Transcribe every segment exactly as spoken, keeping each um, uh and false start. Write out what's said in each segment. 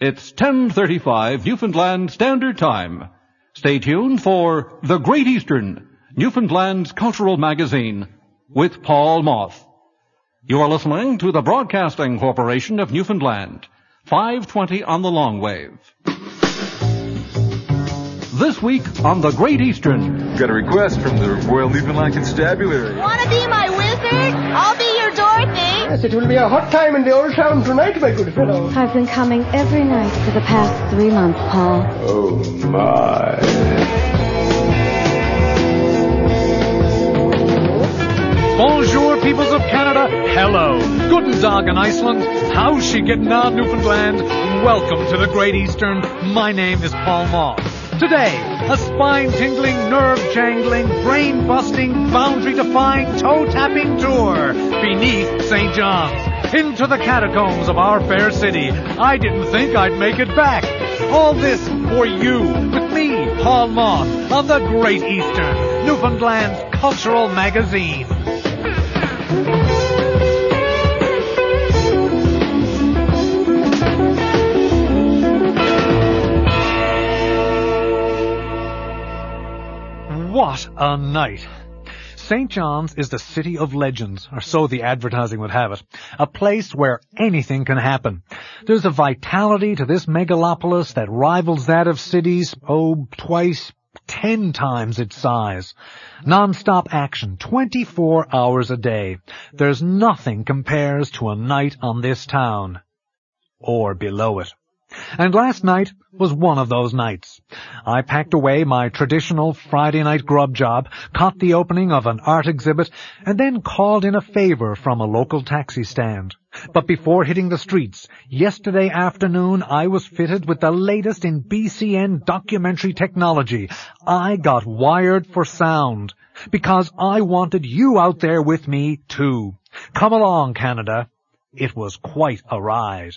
It's ten thirty-five Newfoundland Standard Time. Stay tuned for The Great Eastern, Newfoundland's cultural magazine, with Paul Moth. You are listening to the Broadcasting Corporation of Newfoundland, five twenty on the long wave. This week on The Great Eastern. Got a request from the Royal Newfoundland Constabulary. Wanna be my wizard? I'll be your Dorothy. Yes, it will be a hot time in the old town tonight, my good fellow. I've been coming every night for the past three months, Paul. Oh, my. Bonjour, peoples of Canada. Hello. Guten Tag in Iceland. How's she getting on, Newfoundland? Welcome to the Great Eastern. My name is Paul Moth. Today, a spine-tingling, nerve-jangling, brain-busting, boundary-defying, toe-tapping tour beneath Saint John's. Into the catacombs of our fair city. I didn't think I'd make it back. All this for you, with me, Paul Moth, on the Great Eastern, Newfoundland's cultural magazine. What a night. Saint John's is the city of legends, or so the advertising would have it. A place where anything can happen. There's a vitality to this megalopolis that rivals that of cities, oh, twice, ten times its size. Non-stop action, twenty-four hours a day. There's nothing compares to a night on this town. Or below it. And last night was one of those nights. I packed away my traditional Friday night grub job, caught the opening of an art exhibit, and then called in a favor from a local taxi stand. But before hitting the streets, yesterday afternoon I was fitted with the latest in B C N documentary technology. I got wired for sound, because I wanted you out there with me too. Come along, Canada. It was quite a ride.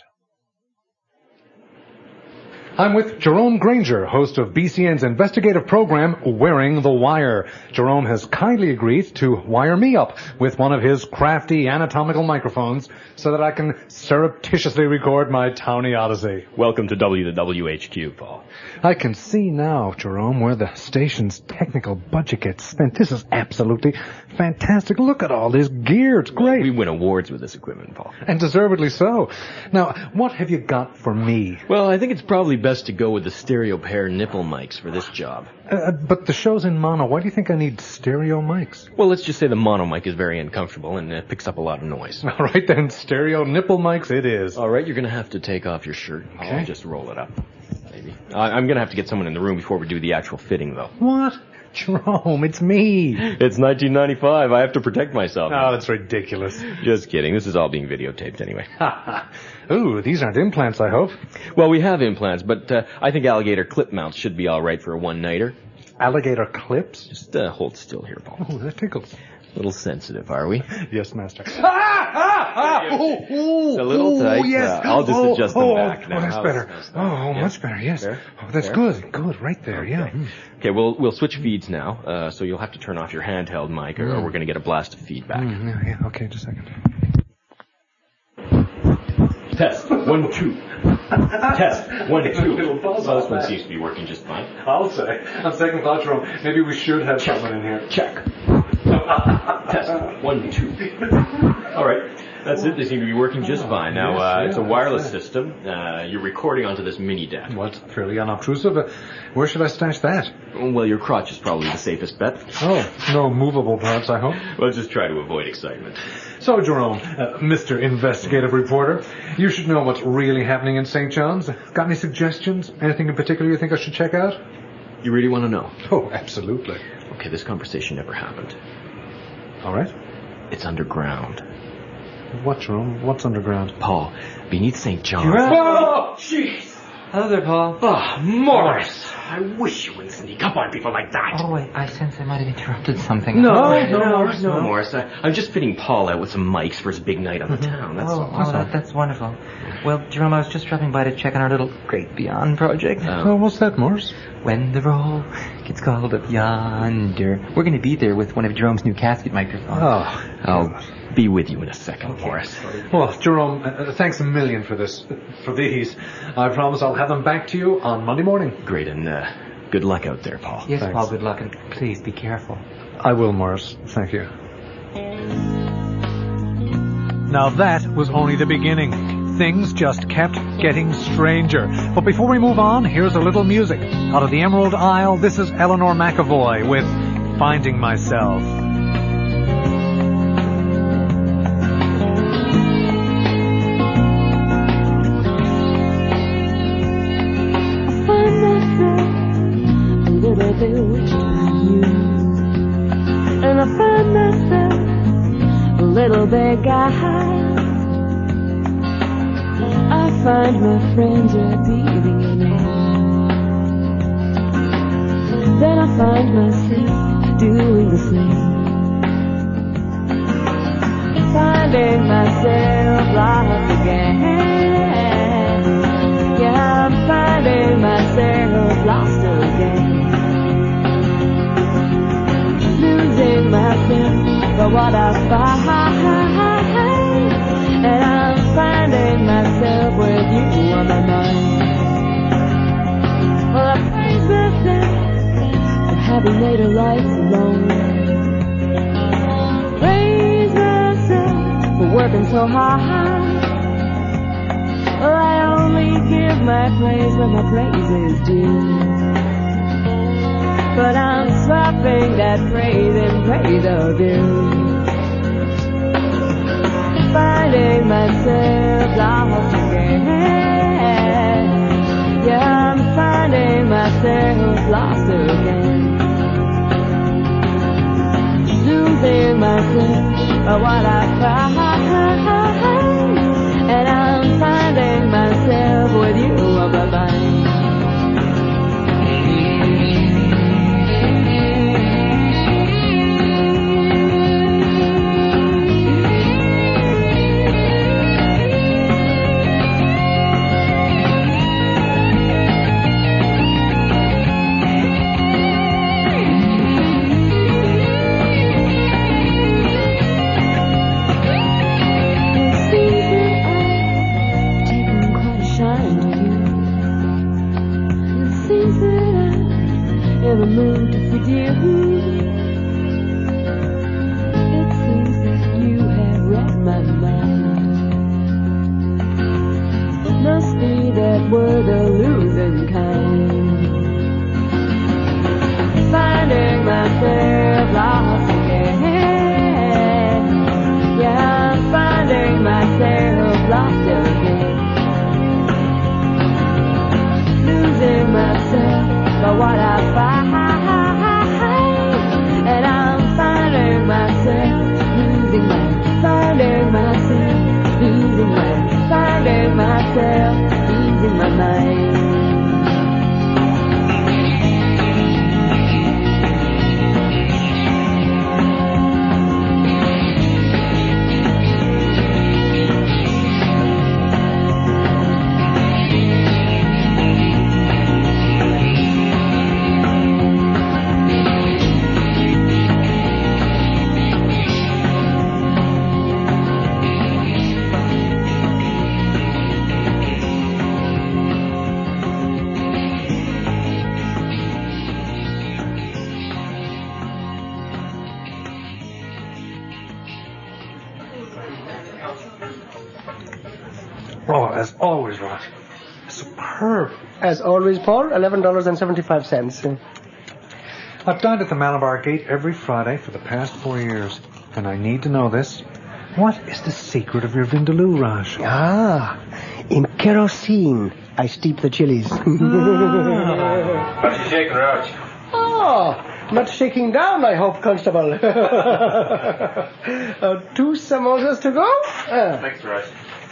I'm with Jerome Granger, host of B C N's investigative program, Wearing the Wire. Jerome has kindly agreed to wire me up with one of his crafty anatomical microphones so that I can surreptitiously record my towny odyssey. Welcome to W W H Q, Paul. I can see now, Jerome, where the station's technical budget gets spent. This is absolutely fantastic. Look at all this gear. It's great. We win awards with this equipment, Paul. And deservedly so. Now, what have you got for me? Well, I think it's probably best to go with the stereo pair nipple mics for this job. Uh, but the show's in mono. Why do you think I need stereo mics? Well, let's just say the mono mic is very uncomfortable and uh, picks up a lot of noise. All right, then, stereo nipple mics it is. All right, you're going to have to take off your shirt. Okay. I'll just roll it up, maybe. I- I'm going to have to get someone in the room before we do the actual fitting, though. What? Jerome, it's me. It's nineteen ninety-five. I have to protect myself. Oh, that's ridiculous. Just kidding. This is all being videotaped anyway. Ooh, these aren't implants, I hope. Well, we have implants, but uh, I think alligator clip mounts should be all right for a one-nighter. Alligator clips? Just uh, hold still here, Paul. Oh, that tickles. A little sensitive, are we? Yes, master. Ah! Ah! Ah! Ooh, ooh, It's a little tight. Ooh, yes. Uh, I'll just oh, adjust oh, them back now. Oh, that's How's- better. how's that? Oh, Yeah. much better, yes. Fair? Oh, that's Fair? good. Good, right there, yeah. Okay. Okay, we'll we'll switch feeds now. Uh, so you'll have to turn off your handheld mic, or, Mm. or we're going to get a blast of feedback. Mm, yeah, yeah, okay, just a second. Test one two. Test one two. Well, this one seems to be working just fine. I'll say. On second thought, Jerome, maybe we should have someone in here. Check. Test one two. All right. That's it. They seem to be working just fine. Now, uh, it's a wireless system. Uh, you're recording onto this mini D A T. Well, it's fairly unobtrusive. Uh, where should I stash that? Well, your crotch is probably the safest bet. Oh, no movable parts, I hope. Well, just try to avoid excitement. So, Jerome, uh, Mister Investigative Reporter, you should know what's really happening in Saint John's. Got any suggestions? Anything in particular you think I should check out? You really want to know? Oh, absolutely. Okay, this conversation never happened. All right. It's underground. What, Jerome? What's underground? Paul, beneath Saint John's. Oh, jeez. Hello there, Paul. Oh, Morris. I wish you wouldn't sneak up on people like that. Oh, wait, I sense I might have interrupted something. No, Oh, no, Morris, no, Morris. I, I'm just fitting Paul out with some mics for his big night on the town, that's oh, all. oh that, that's wonderful. Well, Jerome, I was just dropping by to check on our little Great Beyond project. Oh. Oh, what's that, Morris? When the roll gets called up yonder. We're going to be there with one of Jerome's new casket microphones. Oh. Oh, be with you in a second, Morris. Well, Jerome, uh, thanks a million for this, for these. I promise I'll have them back to you on Monday morning. Great, and uh, good luck out there, Paul. Yes, Thanks. Paul, good luck, and please be careful. I will, Morris. Thank you. Now that was only the beginning. Things just kept getting stranger. But before we move on, here's a little music. Out of the Emerald Isle, this is Eleanor McAvoy with Finding Myself. And I find myself a little bit guy. I find my friends are beating in me. Then I find myself doing the same. Finding myself lost again. Yeah, I'm finding myself lost again. Losing myself for what I find, and I'm finding myself with you on my mind. Well, I praise myself for having made a life alone. Praise myself for working so hard. Well, I only give my praise when my praise is due. But I'm swapping that praise and praise of you. Finding myself lost again. Yeah, I'm finding myself lost again. Losing myself by what I find, and I'm finding myself with you on my mind. In the mood with you. It seems that you have read my mind. Must be that we're the losing kind. Finding myself lost again. Yeah, I'm finding myself lost again. Losing myself by what I find, and I'm finding myself, losing my, finding myself, losing my, finding myself, losing my mind. Oh, as always, Rod. Superb. As always, Paul, eleven dollars and seventy-five cents. I've dined at the Malabar Gate every Friday for the past four years, and I need to know this. What is the secret of your vindaloo, Raj? Ah, in kerosene, I steep the chilies. How's you shaking, Raj? Oh, not shaking down, I hope, Constable. uh, two samosas to go? Uh. Thanks, Raj.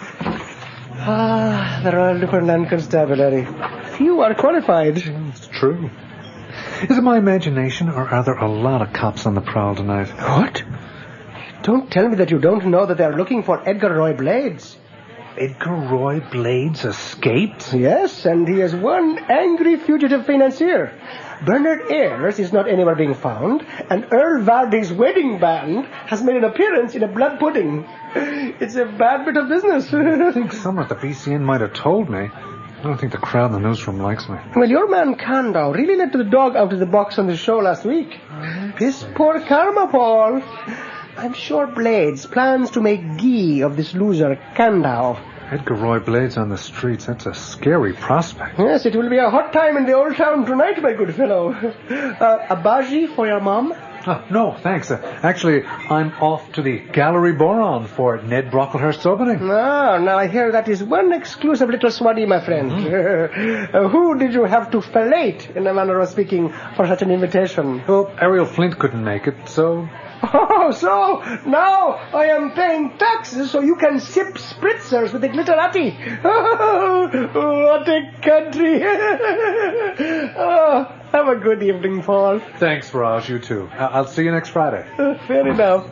Ah, the Royal Newfoundland Constabulary. Few are qualified. It's true. Is it my imagination, or are there a lot of cops on the prowl tonight? What? Don't tell me that you don't know that they're looking for Edgar Roy Blades. Edgar Roy Blades escaped? Yes, and he is one angry fugitive financier. Bernard Ayres is not anywhere being found, and Earl Vardy's wedding band has made an appearance in a blood pudding. It's a bad bit of business. I think someone at the B C N might have told me. I don't think the crowd in the newsroom likes me. Well, your man Kandau really let the dog out of the box on the show last week. Piss poor karma, Paul. I'm sure Blades plans to make ghee of this loser, Kandau. Edgar Roy Blades on the streets, that's a scary prospect. Yes, it will be a hot time in the old town tonight, my good fellow. Uh, a bhaji for your mom? Oh, no, thanks. Uh, actually, I'm off to the Gallery Boron for Ned Brocklehurst's opening. Ah, now I hear that is one exclusive little swaddy, my friend. Mm-hmm. uh, who did you have to fillet, in a manner of speaking, for such an invitation? Well, Ariel Flint couldn't make it, so... Oh, so now I am paying taxes so you can sip spritzers with the glitterati. Oh, what a country. Oh, have a good evening, Paul. Thanks, Raj. You too. I- I'll see you next Friday. Uh, fair enough.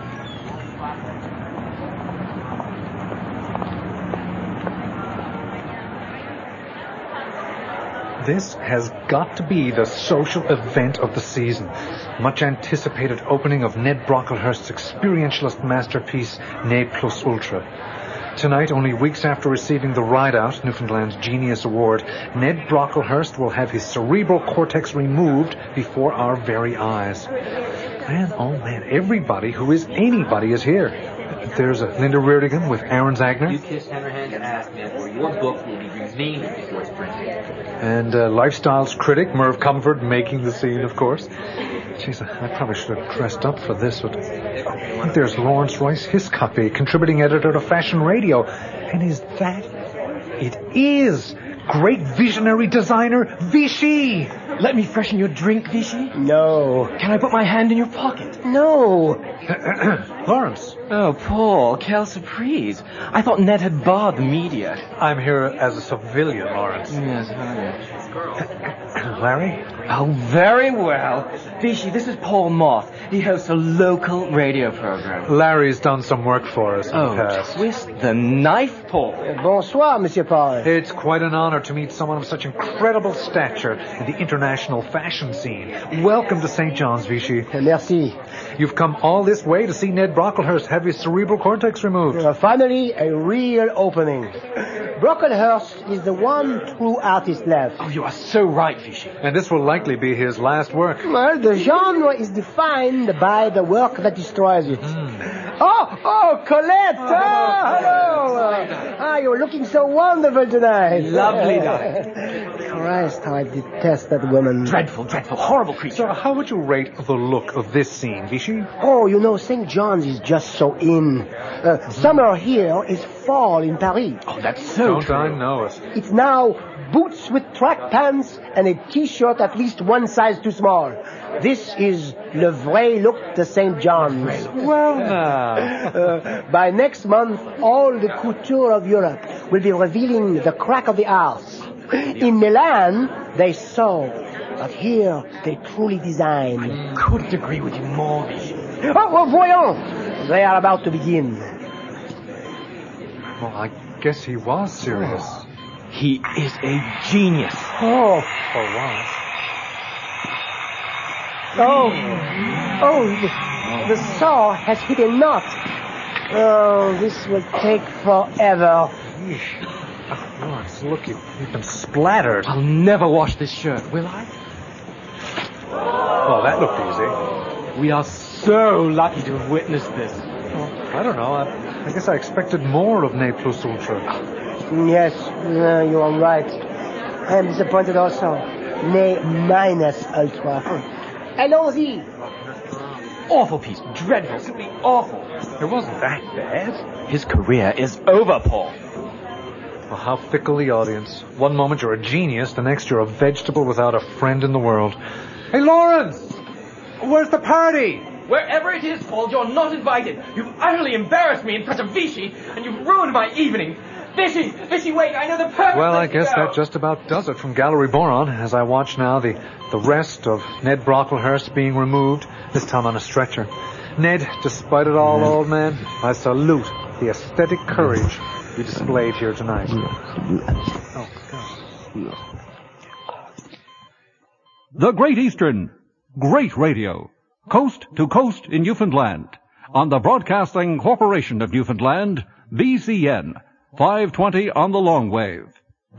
This has got to be the social event of the season. Much anticipated opening of Ned Brocklehurst's experientialist masterpiece, Ne Plus Ultra. Tonight, only weeks after receiving the Rideout, Newfoundland's Genius Award, Ned Brocklehurst will have his cerebral cortex removed before our very eyes. Man, oh man, everybody who is anybody is here. There's a Linda Reardigan with Aaron Zagner. You kiss Hammerhand and ask me for your book will be renamed before it's printed. And uh, Lifestyles critic Merv Comfort making the scene, of course. Jeez, I probably should have dressed up for this, but oh, there's Lawrence Royce Hiscock, contributing editor to Fashion Radio. And is that... It is great visionary designer Vichy. Let me freshen your drink, Vichy. No. Can I put my hand in your pocket? No. Lawrence. Oh, Paul, quelle surprise. I thought Ned had barred the media. I'm here as a civilian, Lawrence. Yes, honey. Larry? Oh, very well. Vichy, this is Paul Moth. He hosts a local radio program. Larry's done some work for us in oh, the past. Twist the knife, Paul. Bonsoir, Monsieur Paul. It's quite an honor to meet someone of such incredible stature in the international fashion scene. Welcome to Saint John's, Vichy. Merci. You've come all this way to see Ned Brocklehurst have his cerebral cortex removed. Uh, finally, a real opening. Brocklehurst is the one true artist left. Oh, you are so right, Vichy. And this will likely be his last work. Well, the genre is defined by the work that destroys it. Mm. Oh, oh, Colette! Oh, ah, hello! Ah, you're looking so wonderful tonight. Lovely, darling. Christ, how I detest that woman. Dreadful, dreadful, horrible creature. So how would you rate the look of this scene, Vichy? Oh, you know, Saint John's is just so in. Uh, mm. Summer here is fall in Paris. Oh, that's so Don't true. I know it. It's now boots with track pants and a T-shirt at least one size too small. This is le vrai look to Saint John's. Well, now. uh, by next month, all the couture of Europe will be revealing the crack of the arse. In Milan, they sew, but here they truly design. I couldn't agree with you more, Vichy. Oh, oh, voyons! They are about to begin. Well, I guess he was serious. Oh. He is a genius. Oh. For once. Oh. Oh, the, the saw has hit a knot. Oh, this will take forever. Oh, Lawrence, look, you, you've been splattered. I'll never wash this shirt, will I? Well, that looked easy. We are so lucky to have witnessed this. Well, I don't know. I, I guess I expected more of Ne Plus Ultra. Yes, uh, you are right. I am disappointed also. Ne minus ultra. Allons-y. Awful piece. Dreadful. Simply awful. It wasn't that bad. His career is over, Paul. Well, how fickle the audience. One moment you're a genius, the next you're a vegetable without a friend in the world. Hey, Lawrence! Where's the party? Wherever it is, Paul, you're not invited. You've utterly embarrassed me in front of Vichy, and you've ruined my evening. Vichy! Vichy, wait, I know the perfect Well, I place to guess go. that just about does it from Gallery Boron, as I watch now the, the rest of Ned Brocklehurst being removed, this time on a stretcher. Ned, despite it all, old man, I salute the aesthetic courage be displayed here tonight. Oh, God. The Great Eastern. Great radio. Coast to coast in Newfoundland. On the Broadcasting Corporation of Newfoundland, B C N. five twenty on the long wave.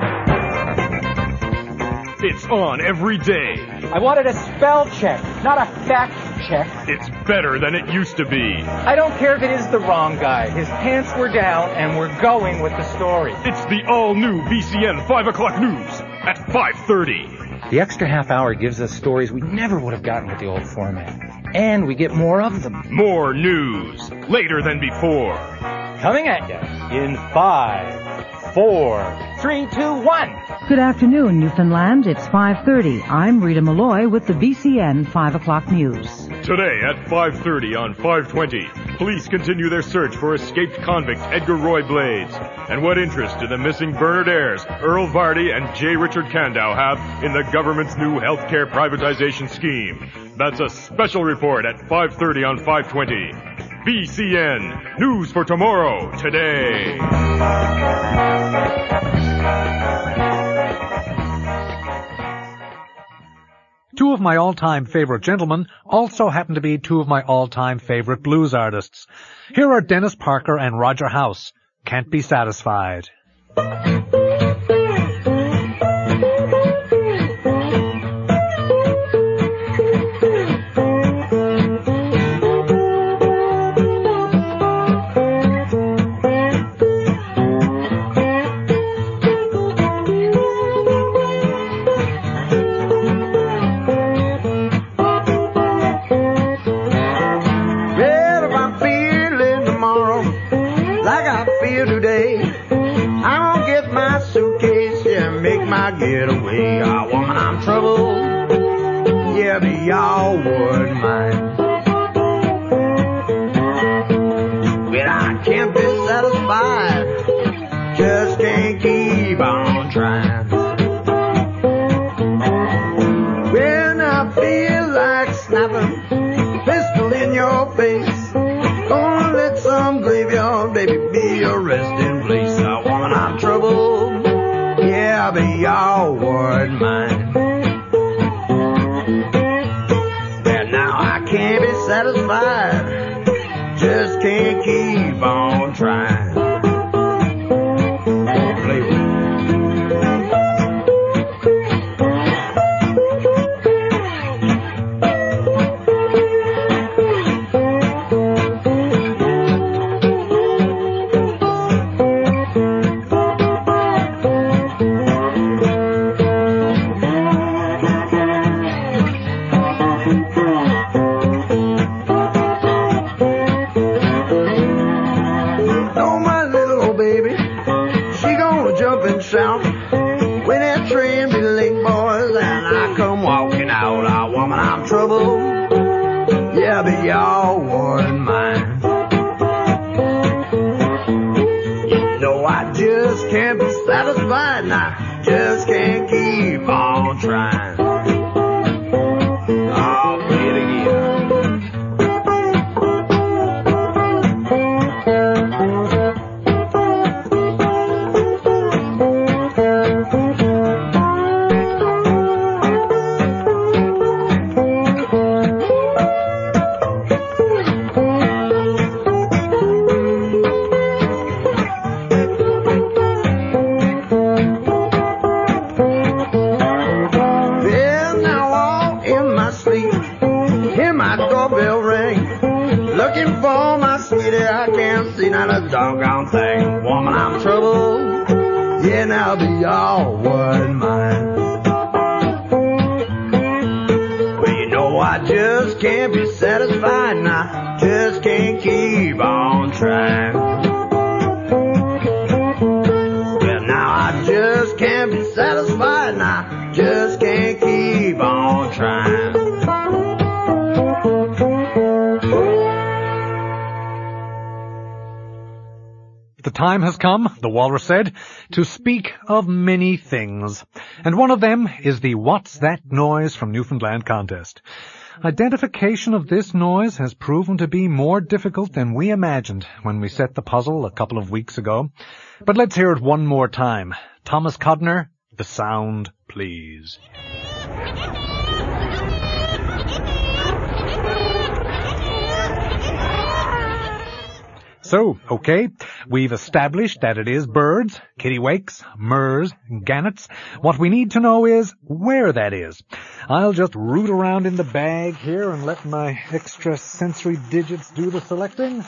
It's on every day. I wanted a spell check, not a fact check. It's better than it used to be. I don't care if it is the wrong guy. His pants were down, and we're going with the story. It's the all-new B C N five o'clock news at five thirty. The extra half hour gives us stories we never would have gotten with the old format. And we get more of them. More news, later than before. Coming at you in five, four, three, two, one. Good afternoon, Newfoundland. It's five thirty. I'm Rita Malloy with the B C N five o'clock news. Today at five thirty on five twenty, police continue their search for escaped convict Edgar Roy Blades. And what interest do the missing Bernard Ayres, Earl Vardy, and J. Richard Candow have in the government's new healthcare privatization scheme? That's a special report at five thirty on five twenty. B C N, news for tomorrow, today. Two of my all-time favorite gentlemen also happen to be two of my all-time favorite blues artists. Here are Dennis Parker and Roger House. Can't Be Satisfied. Getaway, oh, woman, I'm troubled. Yeah, but y'all wouldn't mind. Well, I can't be satisfied. Just can't keep on trying. When I feel like snapping a pistol in your face, gonna let some graveyard baby be your resting place. Oh, woman, I'm troubled. Yeah, but y'all wouldn't mind. Well, now I can't be satisfied. Just can't keep on trying. Play with me. Yeah, but y'all wouldn't mind. You know I just can't be satisfied now. Just can't keep on trying. I'll play it again. Doggone thing, woman, I'm troubled. Yeah, now but y'all wouldn't mind. Well, you know I just can't be satisfied now. Just can't keep on trying. Well, now I just can't be satisfied now. Just can't keep on trying. The time has come, the walrus said, to speak of many things. And one of them is the What's That Noise from Newfoundland contest. Identification of this noise has proven to be more difficult than we imagined when we set the puzzle a couple of weeks ago. But let's hear it one more time. Thomas Codner, the sound, please. So, okay, we've established that it is birds, kittiwakes, murres, gannets. What we need to know is where that is. I'll just root around in the bag here and let my extrasensory digits do the selecting.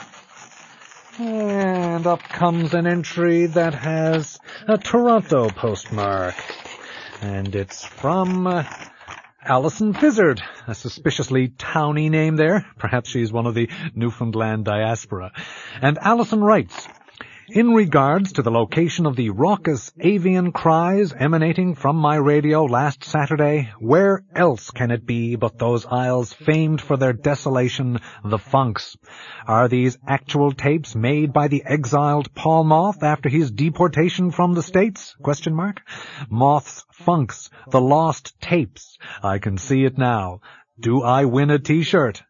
And up comes an entry that has a Toronto postmark. And it's from Uh, Alison Fizzard, a suspiciously towny name there. Perhaps she's one of the Newfoundland diaspora. And Alison writes, in regards to the location of the raucous avian cries emanating from my radio last Saturday, where else can it be but those isles famed for their desolation, the Funks? Are these actual tapes made by the exiled Paul Moth after his deportation from the States? Question mark. Moth's Funks, the lost tapes. I can see it now. Do I win a t-shirt?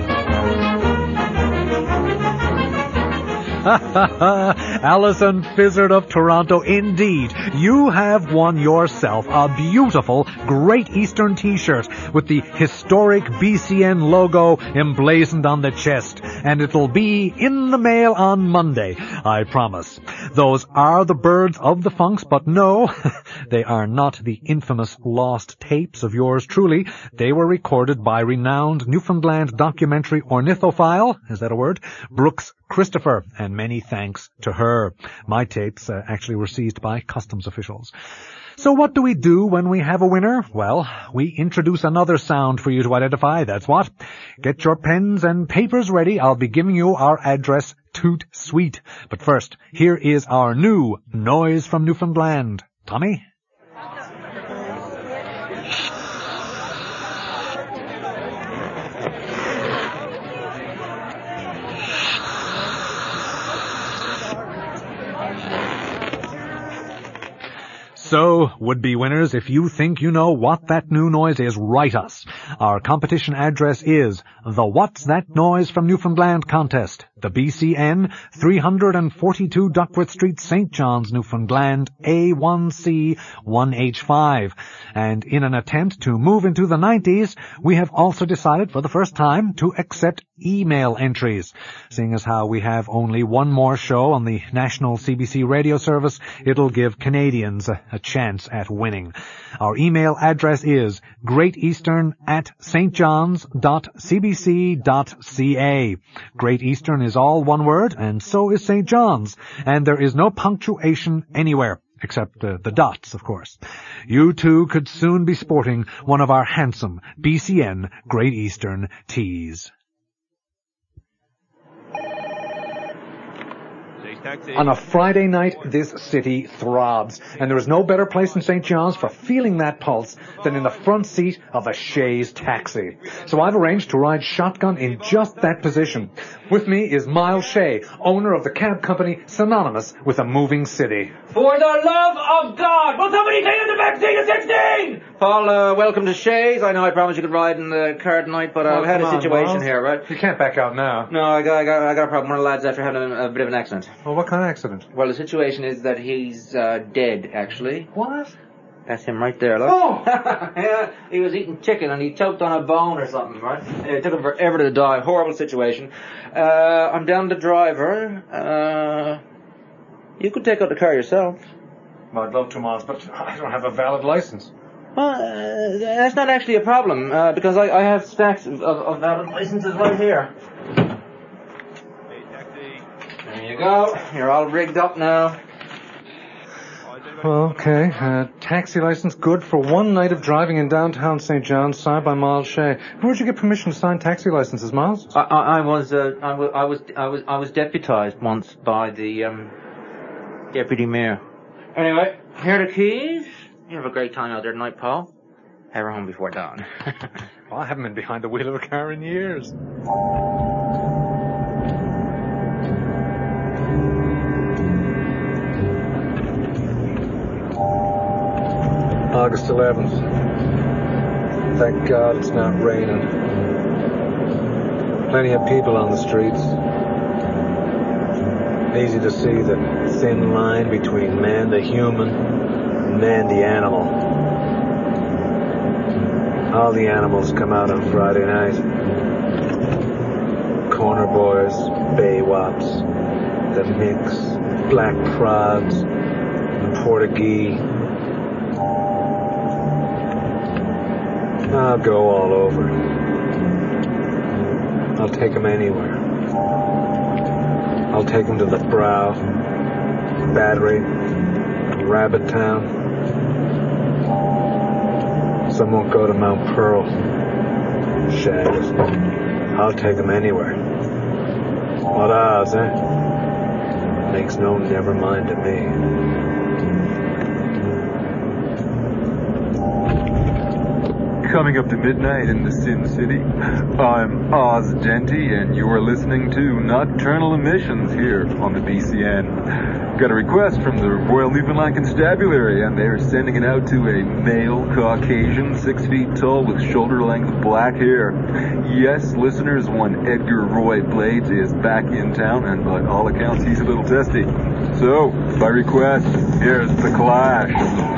Alison Fizzard of Toronto, indeed, you have won yourself a beautiful Great Eastern t-shirt with the historic B C N logo emblazoned on the chest, and it'll be in the mail on Monday, I promise. Those are the birds of the Funks, but no, they are not the infamous lost tapes of yours truly. They were recorded by renowned Newfoundland documentary ornithophile, is that a word? Brooks Christopher, and many thanks to her. My tapes uh, actually were seized by customs officials. So what do we do when we have a winner? Well, we introduce another sound for you to identify, that's what. Get your pens and papers ready. I'll be giving you our address, Toot Sweet. But first, here is our new Noise from Newfoundland. Tommy? So, would-be winners, if you think you know what that new noise is, write us. Our competition address is the What's That Noise from Newfoundland contest, the B C N, three forty-two Duckworth Street, Saint John's, Newfoundland, A one C one H five. And in an attempt to move into the nineties, we have also decided for the first time to accept email entries. Seeing as how we have only one more show on the national C B C radio service, it'll give Canadians a, a chance at winning. Our email address is greateastern at stjohns.cbc.ca. Great Eastern is all one word, and so is Saint John's, and there is no punctuation anywhere. Except uh, the dots, of course. You too could soon be sporting one of our handsome B C N Great Eastern tees. On a Friday night, this city throbs, and there is no better place in Saint John's for feeling that pulse than in the front seat of a Shays taxi. So I've arranged to ride shotgun in just that position. With me is Miles Shea, owner of the cab company synonymous with a moving city. For the love of God! Will somebody take in the back seat of sixteen? Paul, uh, welcome to Shays. I know I promised you could ride in the car tonight, but uh, I've had a situation on, here, right? You can't back out now. No, I got, I got, I got a problem. One of the lads after having a, a bit of an accident. Well, what kind of accident? Well, the situation is that he's uh, dead, actually. What? That's him right there, look. Oh! Yeah, he was eating chicken and he choked on a bone or something, right? It took him forever to die. Horrible situation. Uh, I'm down the driver. Uh, you could take out the car yourself. Well, I'd love to, Miles, but I don't have a valid license. Well, uh, that's not actually a problem, uh, because I, I have stacks of, of, of valid licenses right here. There you go. You're all rigged up now. Well, okay. Uh, taxi license good for one night of driving in downtown Saint John's, signed by Miles Shea. Where'd you get permission to sign taxi licenses, Miles? I, I, I was, uh, I was, I was, I was, I was deputized once by the um, deputy mayor. Anyway, here are the keys. You have a great time out there tonight, Paul. Have her home before dawn. Well, I haven't been behind the wheel of a car in years. August eleventh. Thank God it's not raining. Plenty of people on the streets. Easy to see the thin line between man the human and man the animal. All the animals come out on Friday night. Corner boys, bay wops, the mix, black prods, the Portuguese. I'll go all over. I'll take 'em anywhere. I'll take 'em to the Brow, Battery, Rabbit Town. Some won't go to Mount Pearl. Shags. I'll take 'em anywhere. What odds, eh? Makes no never mind to me. Coming up to midnight in the Sin City, I'm Oz Genty, and you're listening to Nocturnal Emissions here on the B C N. Got a request from the Royal Newfoundland Constabulary, and they're sending it out to a male Caucasian, six feet tall, with shoulder-length black hair. Yes, listeners, one Edgar Roy Blades is back in town, and by all accounts, he's a little testy. So, by request, here's The Clash.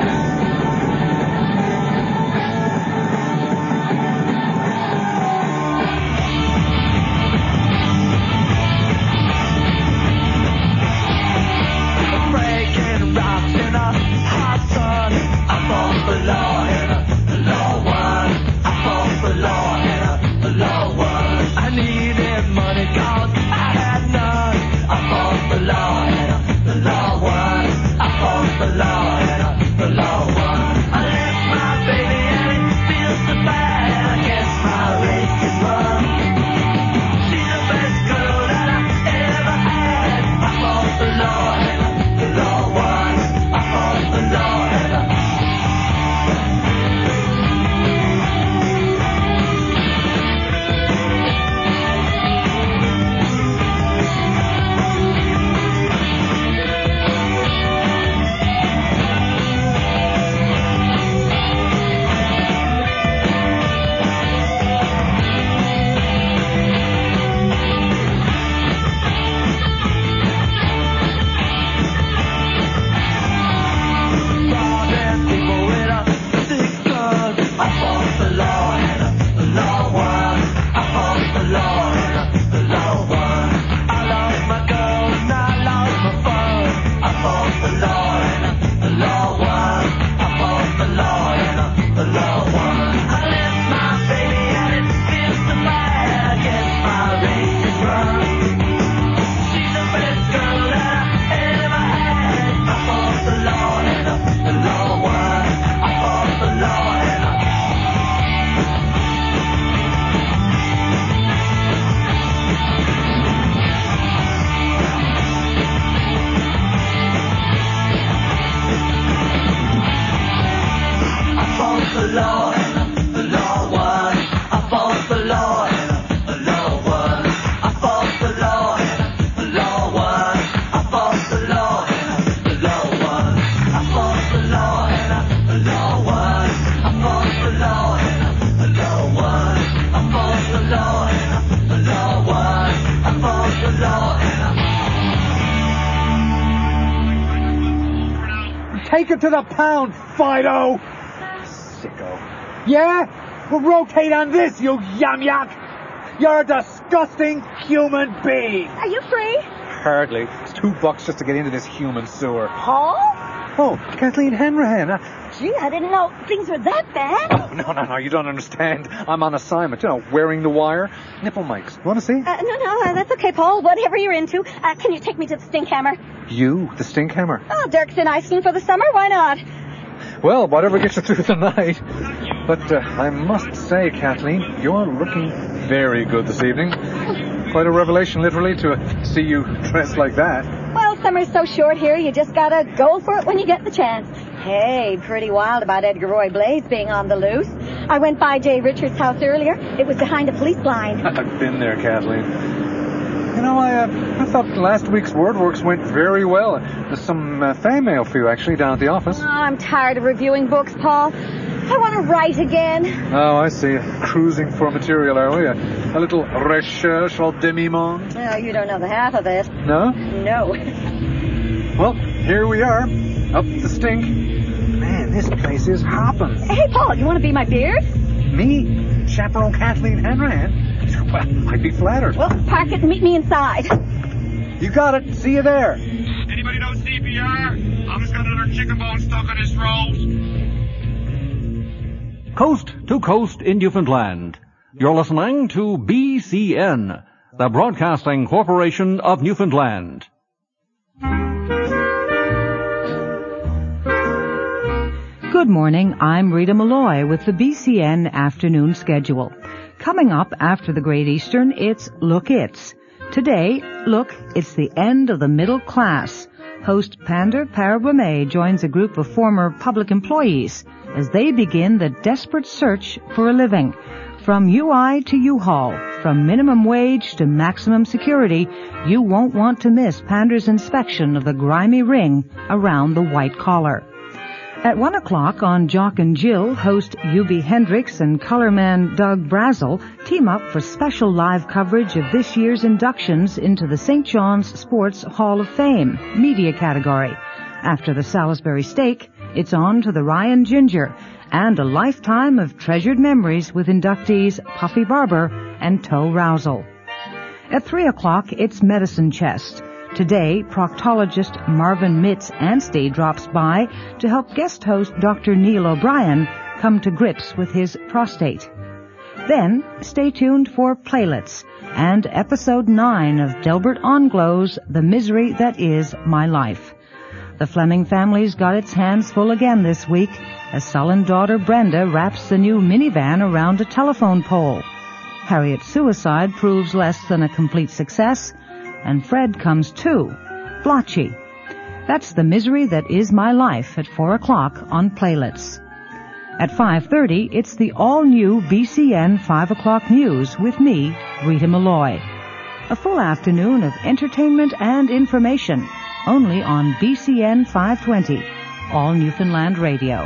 Take it to the pound, Fido! Sicko. Yeah? Well, rotate on this, you yamyak! You're a disgusting human being! Are you free? Hardly. It's two bucks just to get into this human sewer. Paul? Oh, Kathleen Hanrahan. Uh, Gee, I didn't know things were that bad. oh, no, no, no, you don't understand. I'm on assignment, you know, wearing the wire. Nipple mics. You want to see? Uh, no, no, uh, that's okay, Paul. Whatever you're into. Uh, can you take me to the Stinkhammer? You, the Stinkhammer? Oh, Dirk's in Iceland for the summer. Why not? Well, whatever gets you through the night. But uh, I must say, Kathleen, you're looking very good this evening. Quite a revelation, literally, to uh, see you dressed like that. Well, summer's so short here, you just gotta go for it when you get the chance. Hey, pretty wild about Edgar Roy Blades being on the loose. I went by Jay Richards' house earlier. It was behind a police blind. I've been there, Kathleen. You know, I uh, I thought last week's WordWorks went very well. There's some uh, fan mail for you, actually, down at the office. Oh, I'm tired of reviewing books, Paul. I want to write again. Oh, I see. Cruising for material, are we? A, a little recherche au demi-monde? Oh, you don't know the half of it. No? No. Well, here we are. Up the stink. Man, this place is hopping. Hey, Paul, you want to be my beard? Me? Chaperone Kathleen Hanrahan? Well, I'd be flattered. Well, park it and meet me inside. You got it. See you there. Anybody know C P R? Thomas got another chicken bone stuck in his throat. Coast to coast in Newfoundland. You're listening to B C N, the Broadcasting Corporation of Newfoundland. Good morning, I'm Rita Malloy with the B C N afternoon schedule. Coming up after the Great Eastern, it's Look It's. Today, look, it's the end of the middle class. Host Pander Parabramé joins a group of former public employees as they begin the desperate search for a living. From U I to U-Haul, from minimum wage to maximum security, you won't want to miss Pander's inspection of the grimy ring around the white collar. At one o'clock on Jock and Jill, host Eubie Hendricks and colorman Doug Brazel team up for special live coverage of this year's inductions into the Saint John's Sports Hall of Fame, media category. After the Salisbury Steak, it's on to the Ryan Ginger and a lifetime of treasured memories with inductees Puffy Barber and Toe Rousel. At three o'clock, it's Medicine Chest. Today, proctologist Marvin Mitz-Anstey drops by to help guest host Doctor Neil O'Brien come to grips with his prostate. Then, stay tuned for Playlets and episode nine of Delbert Onglow's The Misery That Is My Life. The Fleming family's got its hands full again this week as sullen daughter Brenda wraps the new minivan around a telephone pole. Harriet's suicide proves less than a complete success, and Fred comes too, blotchy. That's The Misery That Is My Life at four o'clock on Playlets. At five thirty, it's the all-new B C N five o'clock news with me, Rita Malloy. A full afternoon of entertainment and information, only on B C N five twenty, All Newfoundland Radio.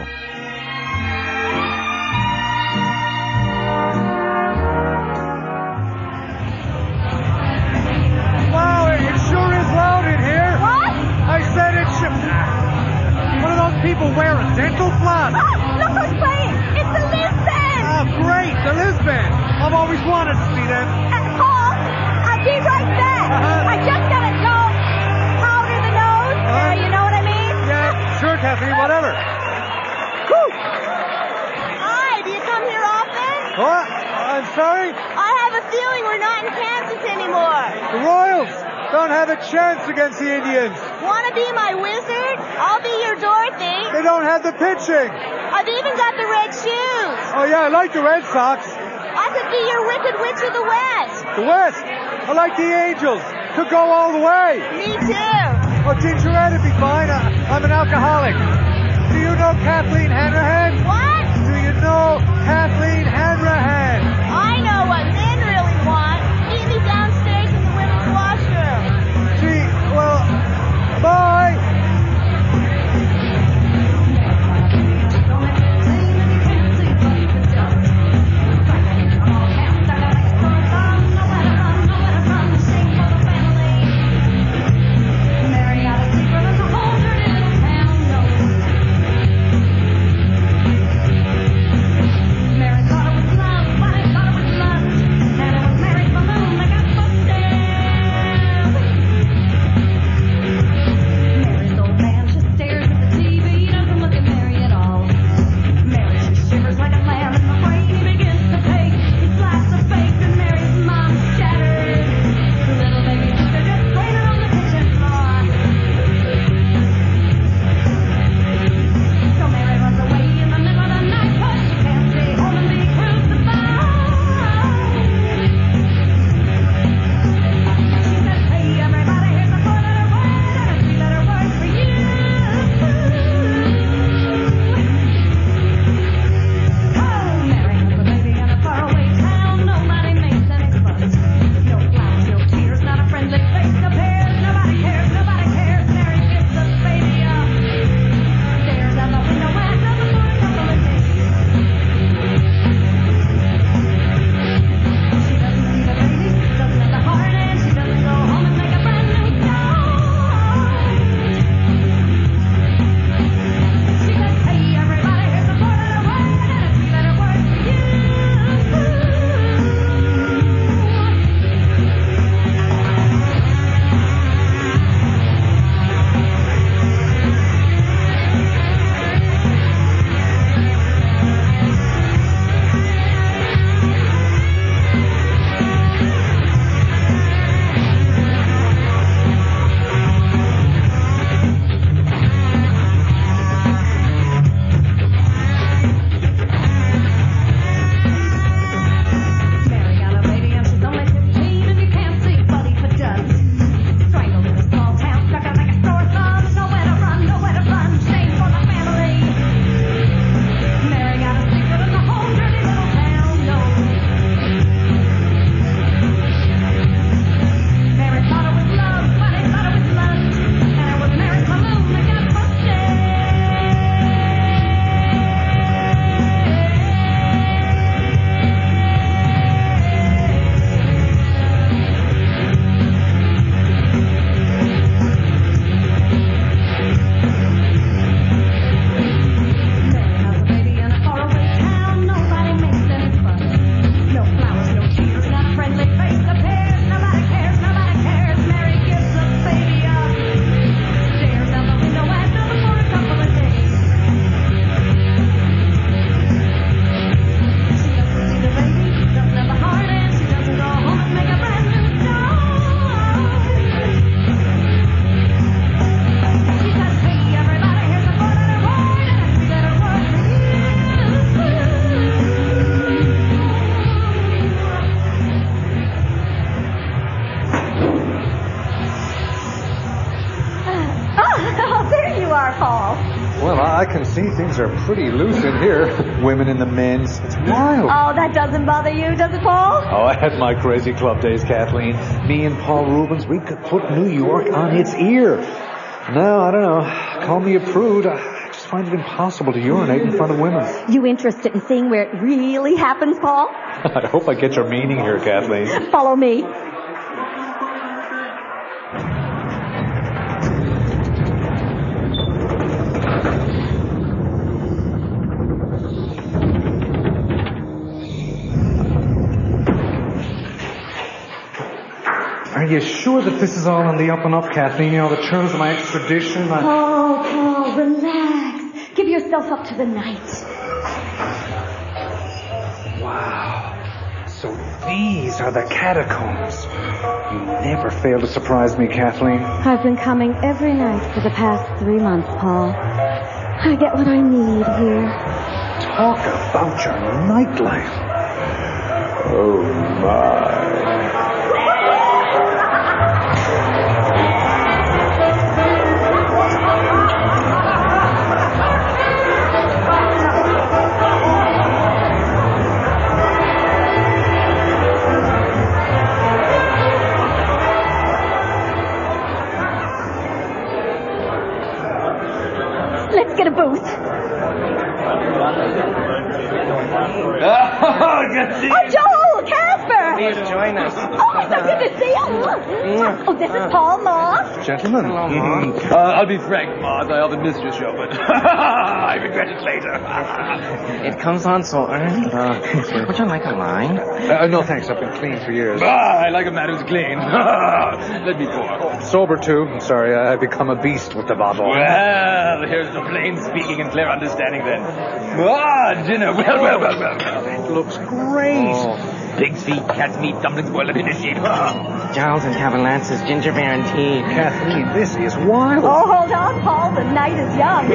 People wear a dental floss. Oh, look who's playing! It's the Lisbon! Oh, great, the Lisbon! I've always wanted to see them. Uh, Paul, I'll be right back. Uh-huh. I just gotta go powder the nose. Uh-huh. Uh, you know what I mean? Yeah, sure, Kathleen, whatever. Whew. Hi, do you come here often? What? I'm sorry? I have a feeling we're not in Kansas anymore. The Royals don't have a chance against the Indians. Want to be my wizard? I'll be your Dorothy. They don't have the pitching. I've even got the red shoes. Oh, yeah, I like the Red Sox. I could be your Wicked Witch of the West. The West? I like the Angels. Could go all the way. Me too. Oh, gingerette would be fine. I, I'm an alcoholic. Do you know Kathleen Hanrahan? What? Do you know Kathleen Hanrahan? I know what men really want. Meet me downstairs in the women's washroom. Gee, well, bye. things are pretty loose in here. Women in the men's. It's wild. Oh, that doesn't bother you, does it, Paul? Oh, I had my crazy club days, Kathleen. Me and Paul Rubens, we could put New York on its ear. No, I don't know. Call me a prude. I just find it impossible to urinate in front of women. You interested in seeing where it really happens, Paul? I hope I get your meaning here, Kathleen. Follow me. Are you sure that this is all on the up and up, Kathleen? You know, the terms of my extradition? I... Paul, Paul, relax. Give yourself up to the night. Wow. So these are the catacombs. You never fail to surprise me, Kathleen. I've been coming every night for the past three months, Paul. I get what I need here. Talk about your nightlife. Oh, my. Let's get a booth. Oh, Joel! Casper! Please join us. Oh, it's so good to see you. Oh, this is Paul Moss. Gentlemen. Mm-hmm. Uh, I'll be frank, Moss. I often missed your show, but I regret it later. It comes on so early. Uh, would you like a line? Uh, no, thanks. I've been clean for years. Ah, I like a man who's clean. Let me pour. Sober, too. I'm sorry. I've become a beast with the bottle. Well, here's the plain speaking and clear understanding then. Ah, dinner. Well, well, well, well, well. It looks great. Oh. Pig's feet, cat's meat, dumplings boiled up in a sheep. Giles and Calvin Lance's ginger beer and tea. Kathleen, this is wild. Oh, hold on, Paul. The night is young.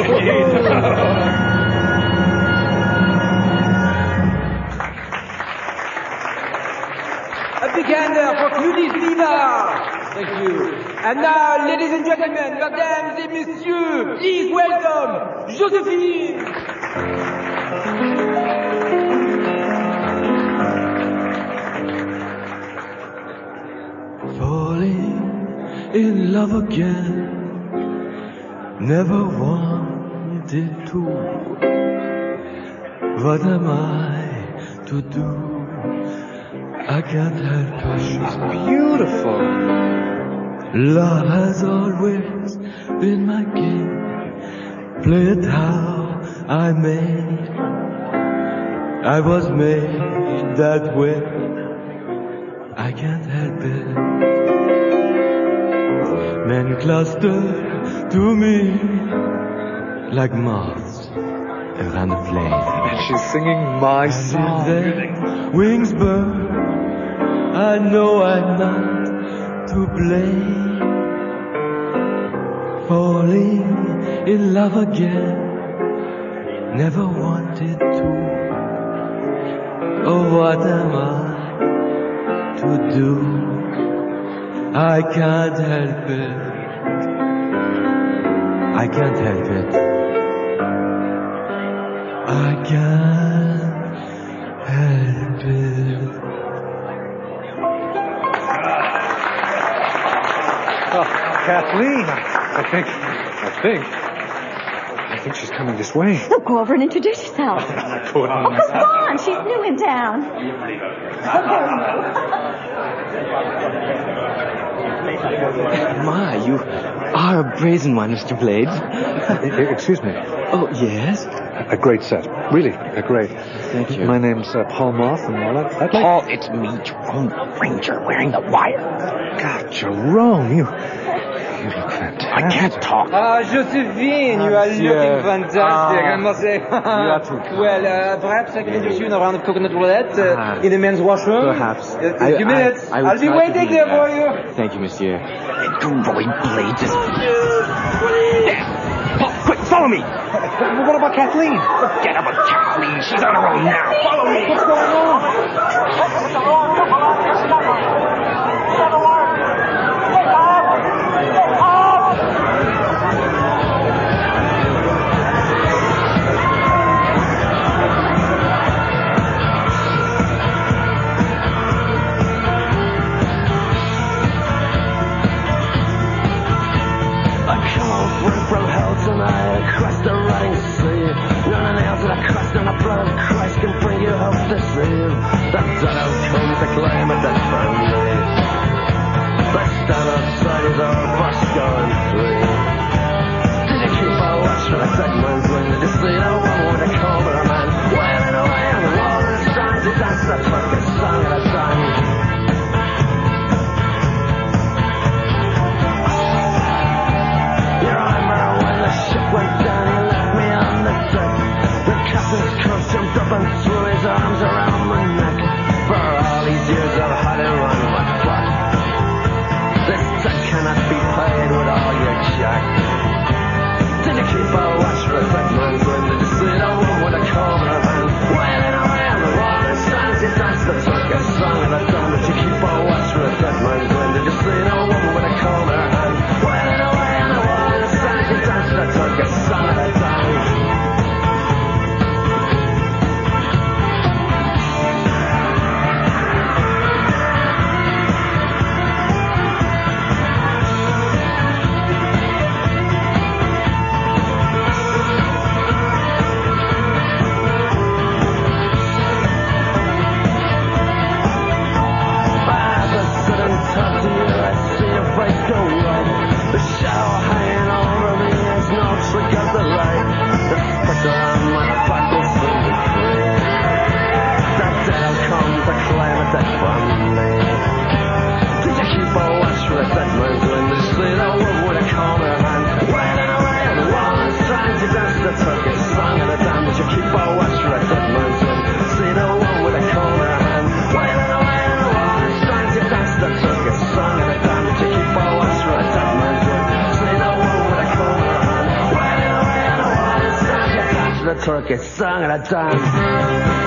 A big hand there for Cluny Viva. Thank you. And now, ladies and gentlemen, mesdames et messieurs, please welcome Josephine. Falling in love again, never wanted to. What am I to do? I can't help her. She's beautiful. Love has always been my game. Play it how I may. I was made that way. I can't help it. Men cluster to me like moths around a flame. And she's singing my song. Their wings burn. I know I'm not to blame. Falling in love again, never wanted to. Oh, what am I to do? I can't help it. I can't help it. I can't help it. Oh, Kathleen, I think, I think, I think she's coming this way. So go over and introduce yourself. I couldn't. Oh, come on. She's new in town. My, you are a brazen one, Mister Blades. Excuse me. Oh, yes? A great set. Really, a great. Thank you. My name's uh, Paul Moth, and all that. I'd like... Paul, it's me, Jerome Ranger, wearing the wire. God, Jerome, you... You look fantastic. I can't talk. Ah, Josephine, you are looking fantastic, I must say. You are too. Well, uh, perhaps I can interest you in a round of coconut roulette uh, Ah. in the men's washroom. Perhaps. Uh, I- a few I- minutes. I will I'll be try to waiting be there there. for you. Thank you, monsieur. Roy Blades is... There. Paul, quick, follow me. What about Kathleen? Forget about Kathleen. She's on her own now. Follow me. What's going on? Cross jumped up and threw his arms around my neck. For all these years I've had it run my fuck. This debt cannot be paid with all your jack. Did you keep a watch for a dead man's wind? Did you see the one with a comb in her hand? Wailing away on the wall and stands, you dance the Turkish song of the dawn. Did you keep a watch for a dead man's wind? Did you see the woman with a comb in her hand? Wailing away on the wall and stands, you dance the Turkish song of the dawn. Turkish song at a time.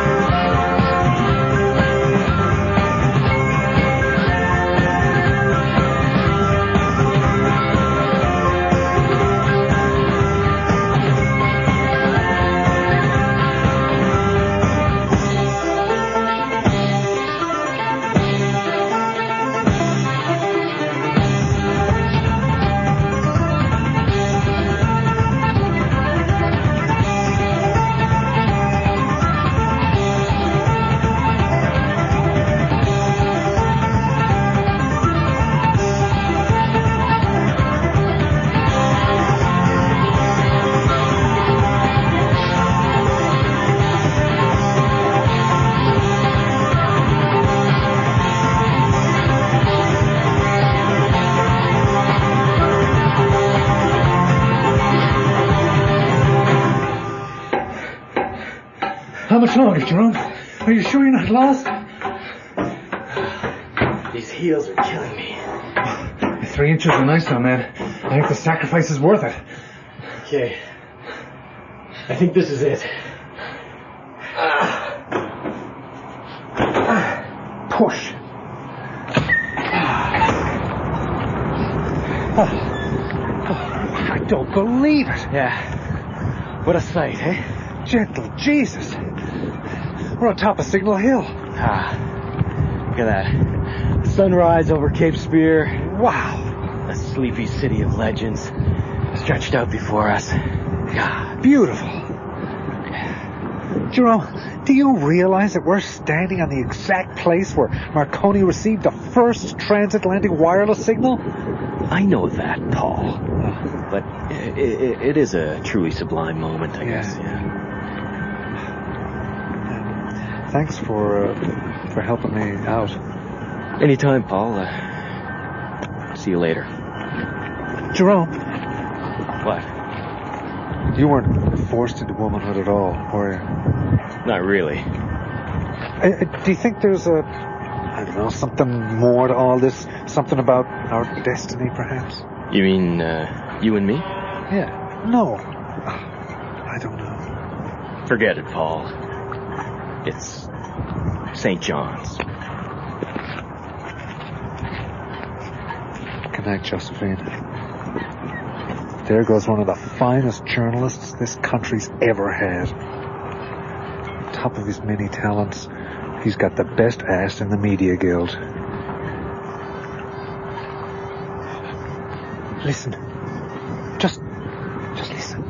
How much longer, Jerome? Are you sure you're not lost? These heels are killing me. Three inches are nice though, man. I think the sacrifice is worth it. Okay. I think this is it. Push. Oh. Oh, I don't believe it. Yeah. What a sight, eh? Gentle Jesus. We're on top of Signal Hill. Ah. Look at that. Sunrise over Cape Spear. Wow. A sleepy city of legends stretched out before us. Yeah. Beautiful. Jerome, do you realize that we're standing on the exact place where Marconi received the first transatlantic wireless signal? I know that, Paul. But it, it, it is a truly sublime moment, I yeah. guess. Yeah. Thanks for uh, for helping me out. Anytime, Paul. Uh, see you later. Jerome. What? You weren't forced into womanhood at all, were you? Not really. Uh, do you think there's a, I don't know, something more to all this? Something about our destiny, perhaps? You mean uh, you and me? Yeah. No. I don't know. Forget it, Paul. It's Saint John's. Good night, Josephine. There goes one of the finest journalists this country's ever had. On top of his many talents, he's got the best ass in the Media Guild. Listen. Just, just listen.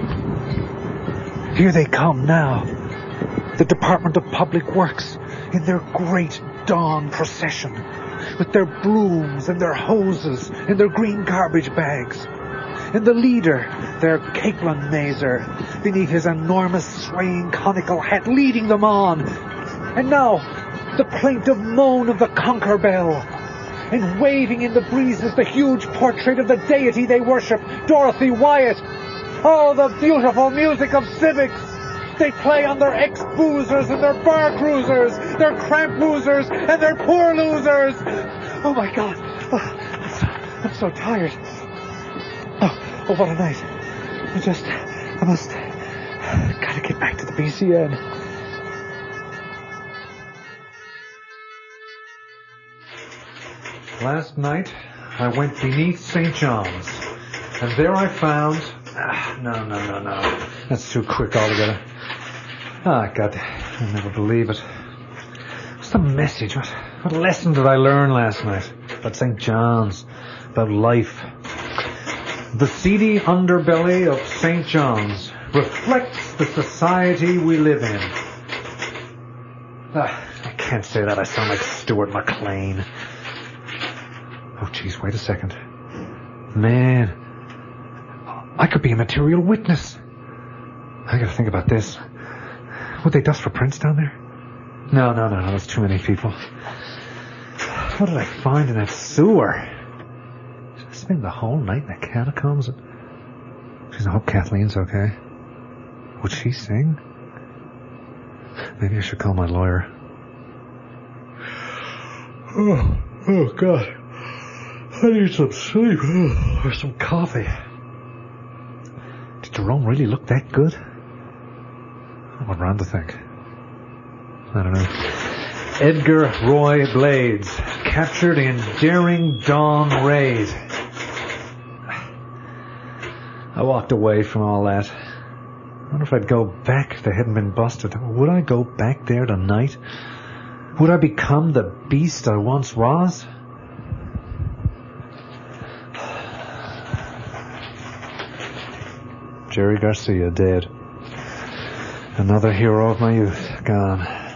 Here they come now. The Department of Public Works in their great dawn procession with their brooms and their hoses and their green garbage bags. And the leader, their Capelin Mazer, beneath his enormous swaying conical hat, leading them on. And now, the plaintive moan of the conker bell. And waving in the breezes the huge portrait of the deity they worship, Dorothy Wyatt. Oh, the beautiful music of civics. They play on their ex-boozers and their bar cruisers, their cramp boozers and their poor losers. Oh, my God. Oh, I'm, so, I'm so tired. Oh, oh, what a night. I just, I must, gotta get back to the B C N. Last night, I went beneath Saint John's, and there I found... Ah, no, no, no, no. That's too quick altogether. Ah, God, I'll never believe it. What's the message? What, what lesson did I learn last night? About Saint John's, about life. The seedy underbelly of Saint John's reflects the society we live in. Ah, I can't say that. I sound like Stuart McLean. Oh, geez, wait a second. Man, I could be a material witness. I gotta think about this. Would they dust for prints down there? No, no, no, no, there's too many people. What did I find in that sewer? Should I spend the whole night in the catacombs? Jeez, I hope Kathleen's okay. Would she sing? Maybe I should call my lawyer. Oh, oh, God. I need some sleep. Oh, or some coffee. Did Jerome really look that good? I want Rhonda to think. I don't know. Edgar Roy Blades, captured in Daring Dawn Raid. I walked away from all that. I wonder if I'd go back if they hadn't been busted. Would I go back there tonight? Would I become the beast I once was? Jerry Garcia dead. Another hero of my youth gone.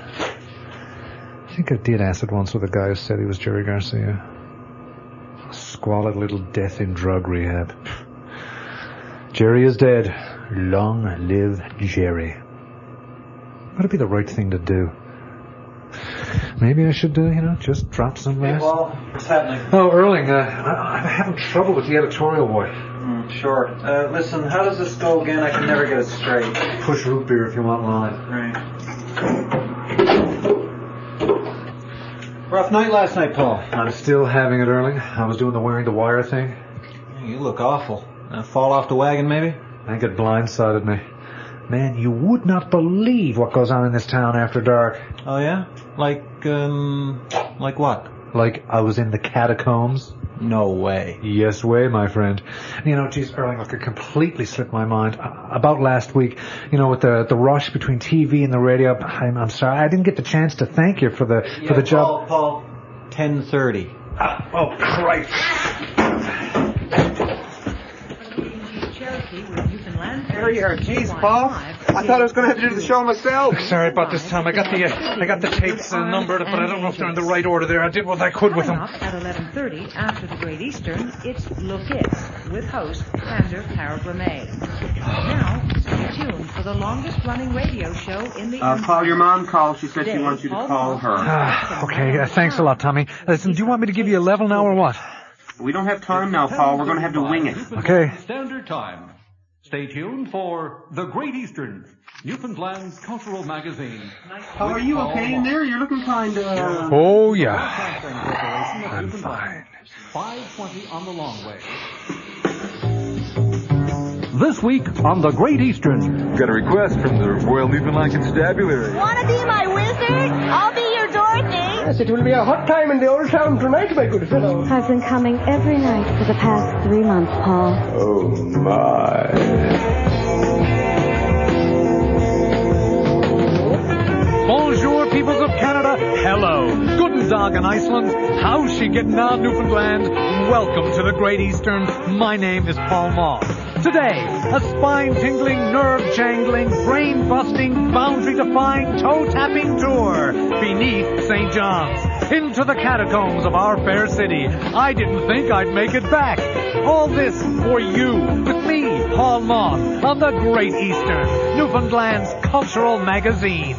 I think I did acid once with a guy who said he was Jerry Garcia. A squalid little death in drug rehab. Jerry is dead. Long live Jerry. Would it be the right thing to do? Maybe I should, uh, you know, just drop some rest. Hey, well, what's happening? Oh, Erling, uh, I, I'm having trouble with the editorial boy. Mm, sure. Uh, listen, how does this go again? I can never get it straight. Push root beer if you want line. Right. Rough night last night, Paul. I'm still having it, Erling. I was doing the wearing the wire thing. You look awful. Uh, fall off the wagon, maybe? I think it blindsided me. Man, you would not believe what goes on in this town after dark. Oh, yeah? Like, um, like what? Like I was in the catacombs. No way. Yes way, my friend. You know, geez, Erling, look, it completely slipped my mind. Uh, about last week, you know, with the the rush between T V and the radio, I'm, I'm sorry, I didn't get the chance to thank you for the yeah, for the Paul, job. Paul, ten thirty. Uh, oh, Christ. There you are. Jeez, Paul. I thought I was going to have to do the show myself. Sorry about this, Tom. I got the uh, I got the tapes uh, numbered, but I don't know if they're in the right order there. I did what I could with them. Coming up at eleven thirty, after the Great Eastern, it's Look It's, with host Sander Paragrame. Now, stay tuned for the longest-running radio show in the... Uh, Paul, your mom called. She said she wants you to call her. Ah, okay, uh, thanks a lot, Tommy. Listen, do you want me to give you a level now or what? We don't have time now, Paul. We're going to have to wing it. Okay. Standard Time. Stay tuned for The Great Eastern, Newfoundland's cultural magazine. Paul, are you okay in there? You're looking kind of... Uh... Oh, yeah. I'm fine. five twenty on the long way. This week on The Great Eastern. Got a request from the Royal Newfoundland Constabulary. Wanna be my wizard? I'll be your Dorothy. Yes, it will be a hot time in the old town tonight, my good fellow. I've been coming every night for the past three months, Paul. Oh, my. Bonjour, peoples of Canada. Hello. Guten Tag in Iceland. How's she getting on, Newfoundland? Welcome to the Great Eastern. My name is Paul Moss. Today, a spine-tingling, nerve-jangling, brain-busting, boundary-defying, toe-tapping tour beneath Saint John's, into the catacombs of our fair city. I didn't think I'd make it back. All this for you, with me, Paul Moss, on the Great Eastern, Newfoundland's cultural magazine.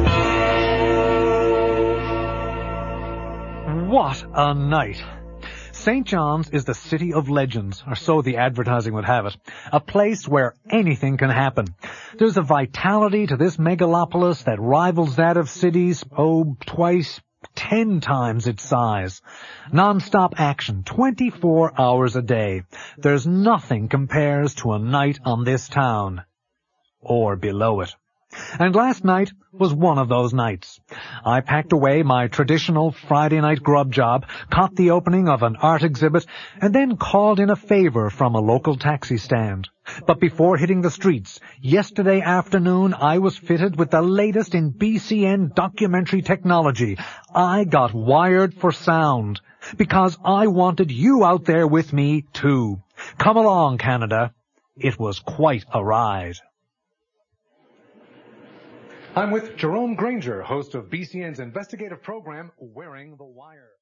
What a night. Saint John's is the city of legends, or so the advertising would have it. A place where anything can happen. There's a vitality to this megalopolis that rivals that of cities, oh, twice, ten times its size. Non-stop action, twenty-four hours a day. There's nothing compares to a night on this town. Or below it. And last night was one of those nights. I packed away my traditional Friday night grub job, caught the opening of an art exhibit, and then called in a favor from a local taxi stand. But before hitting the streets, yesterday afternoon I was fitted with the latest in B C N documentary technology. I got wired for sound, because I wanted you out there with me too. Come along, Canada. It was quite a ride. I'm with Jerome Granger, host of B C N's investigative program, Wearing the Wire.